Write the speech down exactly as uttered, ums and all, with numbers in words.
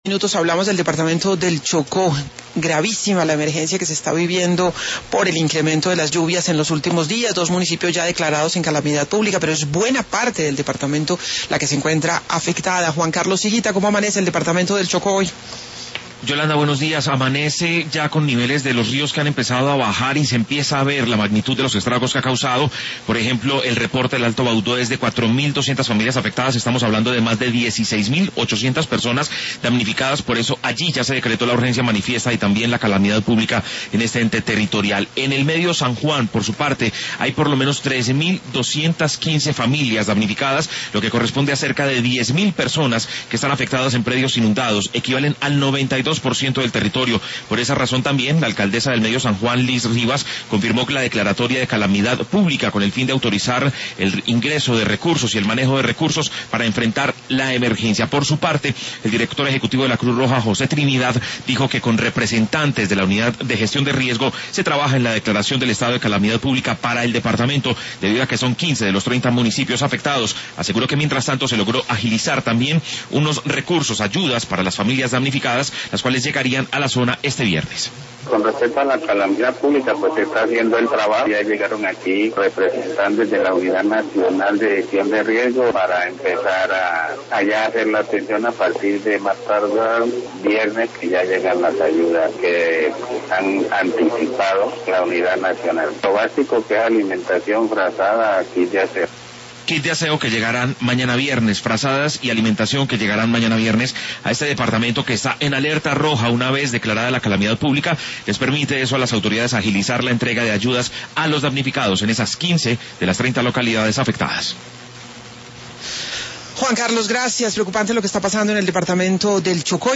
Minutos hablamos del departamento del Chocó. Gravísima la emergencia que se está viviendo por el incremento de las lluvias en los últimos días. Dos municipios ya declarados en calamidad pública, pero es buena parte del departamento la que se encuentra afectada. Juan Carlos Higuita, ¿cómo amanece el departamento del Chocó hoy? Yolanda, buenos días. Amanece ya con niveles de los ríos que han empezado a bajar y se empieza a ver la magnitud de los estragos que ha causado. Por ejemplo, el reporte del Alto Baudó es de cuatro mil doscientas familias afectadas. Estamos hablando de más de dieciséis mil ochocientas personas damnificadas. Por eso allí ya se decretó la urgencia manifiesta y también la calamidad pública en este ente territorial. En el medio San Juan, por su parte, hay por lo menos trece mil doscientas quince familias damnificadas, lo que corresponde a cerca de diez mil personas que están afectadas en predios inundados. Equivalen al noventa y dos por ciento del territorio. Por esa razón también la alcaldesa del medio San Juan, Liz Rivas, confirmó que la declaratoria de calamidad pública con el fin de autorizar el ingreso de recursos y el manejo de recursos para enfrentar la emergencia. Por su parte, el director ejecutivo de la Cruz Roja, José Trinidad, dijo que con representantes de la unidad de gestión de riesgo se trabaja en la declaración del estado de calamidad pública para el departamento, debido a que son quince de los treinta municipios afectados. Aseguró que mientras tanto se logró agilizar también unos recursos, ayudas para las familias damnificadas, las cuales llegarían a la zona este viernes. Con respecto a la calamidad pública, pues se está haciendo el trabajo. Ya llegaron aquí representantes de la Unidad Nacional de Gestión de Riesgo para empezar a allá hacer la atención a partir de más tardar viernes, que ya llegan las ayudas que han anticipado la Unidad Nacional. Lo básico que es alimentación, frazada, aquí ya se... Kit de aseo que llegarán mañana viernes, frazadas y alimentación que llegarán mañana viernes a este departamento que está en alerta roja una vez declarada la calamidad pública. Les permite eso a las autoridades agilizar la entrega de ayudas a los damnificados en esas quince de las treinta localidades afectadas. Juan Carlos, gracias. Preocupante lo que está pasando en el departamento del Chocó.